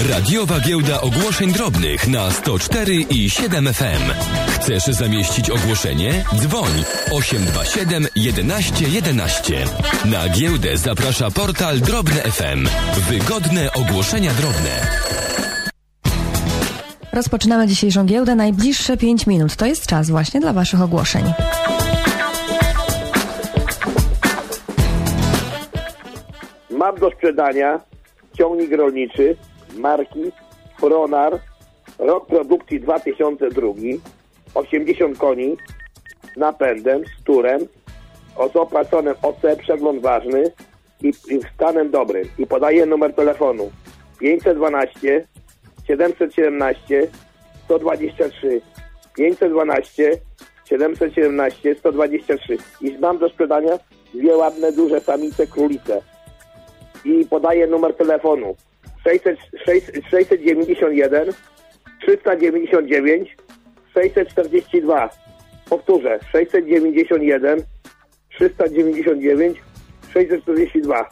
Radiowa giełda ogłoszeń drobnych na 104 i 7 FM. Chcesz zamieścić ogłoszenie? Dzwoń 827 11 11. Na giełdę zaprasza portal Drobne FM. Wygodne ogłoszenia drobne. Rozpoczynamy dzisiejszą giełdę. Najbliższe 5 minut. To jest czas właśnie dla Waszych ogłoszeń. Mam do sprzedania ciągnik rolniczy marki Fronar, rok produkcji 2002, 80 koni, napędem, z turem, z opłaconym OC, przegląd ważny i stanem dobrym. I podaję numer telefonu 512 717 123 512 717 123 i mam do sprzedania dwie ładne, duże samice królice. I podaję numer telefonu 691 399 642. Powtórzę, 691 399 642.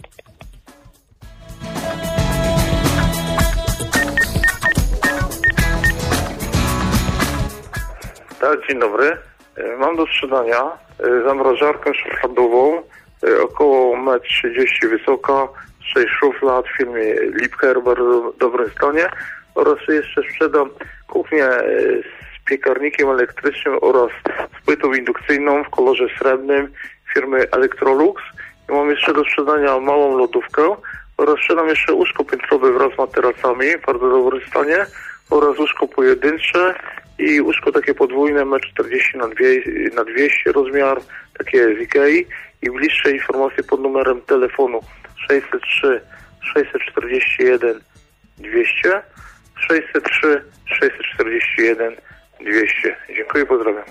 Tak, dzień dobry. Mam do sprzedania zamrażarkę szufladową, około 1,30 m wysoka, 6 szuflad w firmie Liebherr w bardzo dobrym stanie oraz jeszcze sprzedam kuchnię z piekarnikiem elektrycznym oraz z płytą indukcyjną w kolorze srebrnym firmy Electrolux. I mam jeszcze do sprzedania małą lodówkę oraz sprzedam jeszcze łóżko piętrowe wraz z materacami w bardzo dobrym stanie oraz łóżko pojedyncze i łóżko takie podwójne 1,40 na 200 rozmiar, takie z Ikei. I bliższe informacje pod numerem telefonu 603 641 200 603 641 200. Dziękuję, pozdrawiam.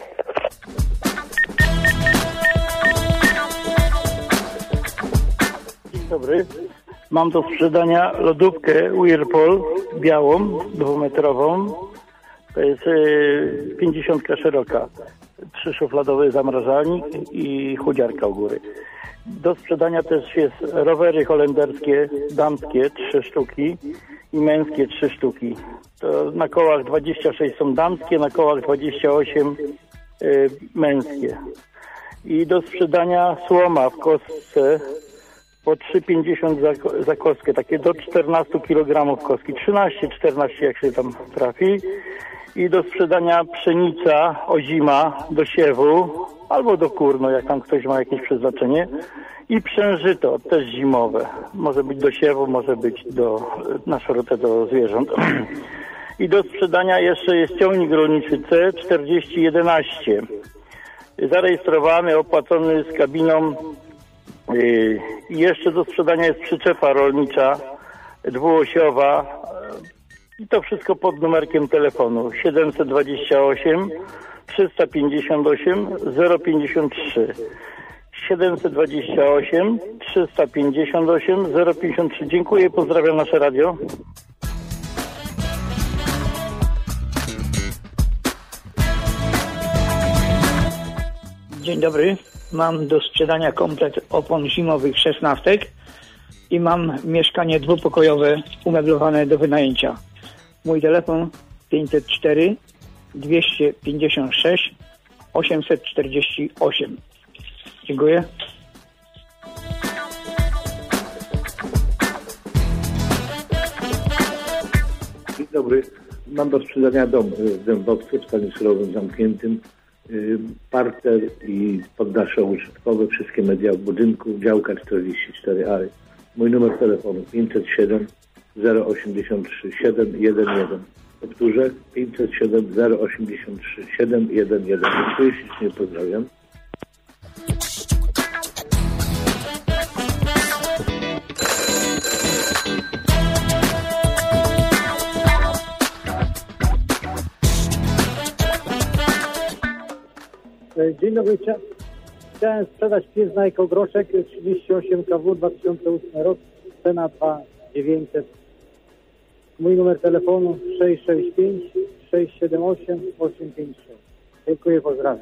Dzień dobry. Mam do sprzedania lodówkę Whirlpool białą, 2-metrową. To jest 50 szeroka. 3-szufladowy zamrażalnik i chłodziarka u góry. Do sprzedania też jest rowery holenderskie, damskie 3 sztuki i męskie 3 sztuki. To na kołach 26 są damskie, na kołach 28 męskie. I do sprzedania słoma w kostce po 3,50 za kostkę, takie do 14 kg kostki, 13-14 jak się tam trafi. I do sprzedania pszenica ozima do siewu albo do kurno, jak tam ktoś ma jakieś przeznaczenie. I pszężyto, też zimowe. Może być do siewu, może być na szorotę do zwierząt. I do sprzedania jeszcze jest ciągnik rolniczy C4011. Zarejestrowany, opłacony z kabiną. I jeszcze do sprzedania jest przyczepa rolnicza, dwuosiowa. I to wszystko pod numerkiem telefonu 728 358 053. 728 358 053. Dziękuję i pozdrawiam nasze radio. Dzień dobry. Mam do sprzedania komplet opon zimowych 16 i mam mieszkanie dwupokojowe umeblowane do wynajęcia. Mój telefon 504 256 848. Dziękuję. Dzień dobry. Mam do sprzedania dom w Dębowcu, w stanie surowym zamkniętym. Parter i poddasze użytkowe, wszystkie media w budynku, działka 44A. Mój numer telefonu 507 083 711. Powtórzę 507 083 711. Dziękuję ślicznie, pozdrawiam. Dzień dobry. Chciałem sprzedać pies na ekogroszek 38 kW 2008 rok, cena 2900. Mój numer telefonu 665 678 856. Dziękuję, pozdrawiam.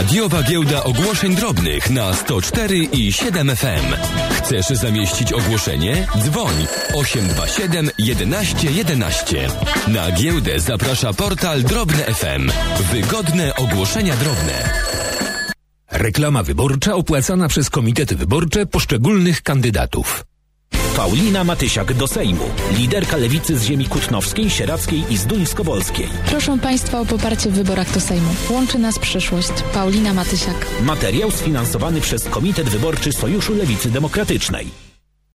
Radiowa Giełda Ogłoszeń Drobnych na 104 i 7 FM. Chcesz zamieścić ogłoszenie? Dzwoń 827 11 11. Na giełdę zaprasza portal Drobne FM. Wygodne ogłoszenia drobne. Reklama wyborcza opłacana przez komitety wyborcze poszczególnych kandydatów. Paulina Matysiak do Sejmu. Liderka lewicy z ziemi kutnowskiej, sieradzkiej i zduńskowolskiej. Proszę Państwa o poparcie w wyborach do Sejmu. Łączy nas przyszłość. Paulina Matysiak. Materiał sfinansowany przez Komitet Wyborczy Sojuszu Lewicy Demokratycznej.